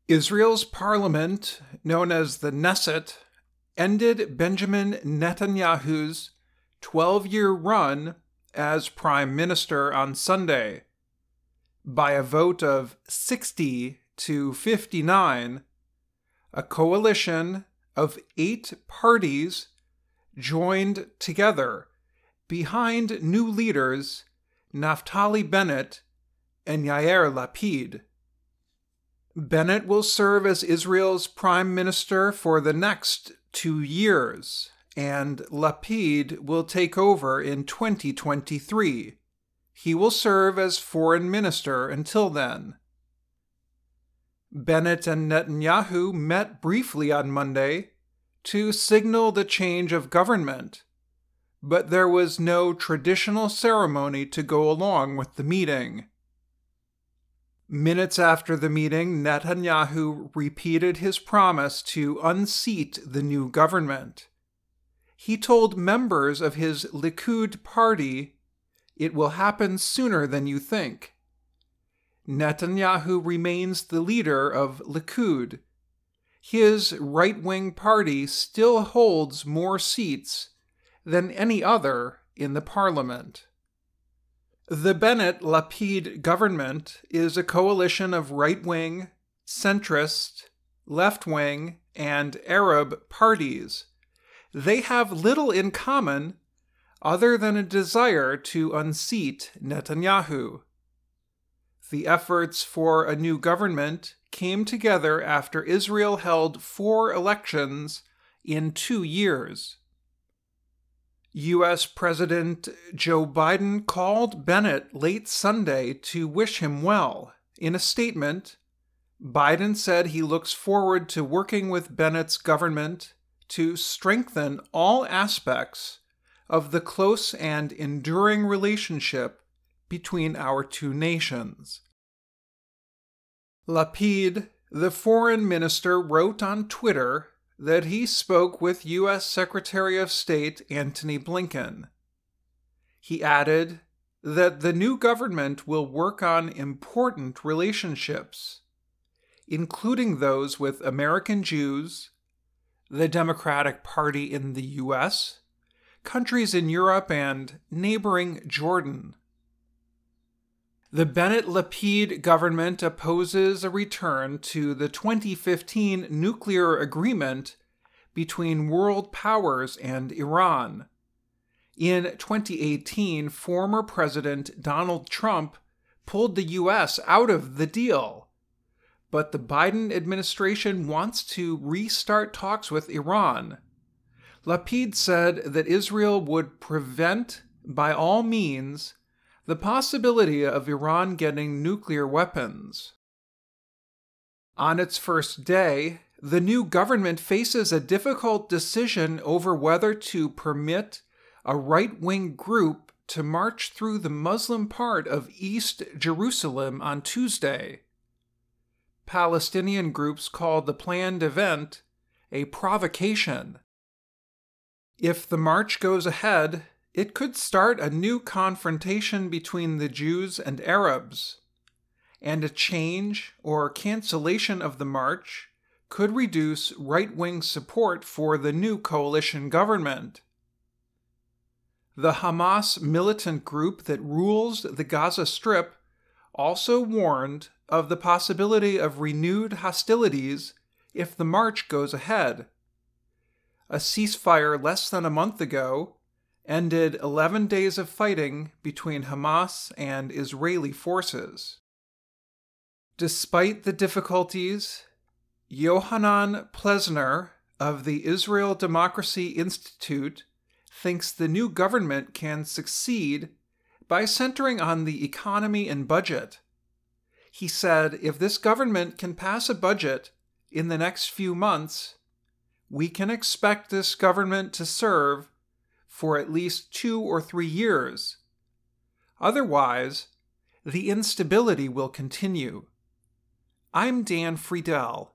Israel's parliament, known as the Knesset, ended Benjamin Netanyahu's 12-year run as prime minister on Sunday. By a vote of 60 to 59, a coalition of 8 parties joined together behind new leaders Naftali Bennett and Yair Lapid. Bennett will serve as Israel's prime minister for the next 2 years, and Lapid will take over in 2023. He will serve as foreign minister until then. Bennett and Netanyahu met briefly on Monday to signal the change of government, but there was no traditional ceremony to go along with the meeting. Minutes after the meeting, Netanyahu repeated his promise to unseat the new government. He told members of his Likud party, "It will happen sooner than you think." Netanyahu remains the leader of Likud. His right-wing party still holds more seats than any other in the parliament. The Bennett-Lapid government is a coalition of right-wing, centrist, left-wing, and Arab parties. They have little in common other than a desire to unseat Netanyahu. The efforts for a new government came together after Israel held 4 elections in 2 years. U.S. President Joe Biden called Bennett late Sunday to wish him well. In a statement, Biden said he looks forward to working with Bennett's government to strengthen all aspects of the close and enduring relationship between our 2 nations. Lapid, the foreign minister, wrote on Twitter that he spoke with U.S. Secretary of State Antony Blinken. He added that the new government will work on important relationships, including those with American Jews, the Democratic Party in the U.S., countries in Europe, and neighboring Jordan. The Bennett-Lapid government opposes a return to the 2015 nuclear agreement between world powers and Iran. In 2018, former President Donald Trump pulled the U.S. out of the deal, but the Biden administration wants to restart talks with Iran. Lapid said that Israel would prevent, by all means, the possibility of Iran getting nuclear weapons. On its first day, the new government faces a difficult decision over whether to permit a right-wing group to march through the Muslim part of East Jerusalem on Tuesday. Palestinian groups called the planned event a provocation. If the march goes ahead, it could start a new confrontation between the Jews and Arabs, and a change or cancellation of the march could reduce right-wing support for the new coalition government. The Hamas militant group that rules the Gaza Strip also warned of the possibility of renewed hostilities if the march goes ahead. A ceasefire less than a month ago ended 11 days of fighting between Hamas and Israeli forces. Despite the difficulties, Yohanan Plesner of the Israel Democracy Institute thinks the new government can succeed by centering on the economy and budget. He said, if this government can pass a budget in the next few months, we can expect this government to serve for at least 2 or 3 years. Otherwise, the instability will continue. I'm Dan Friedel.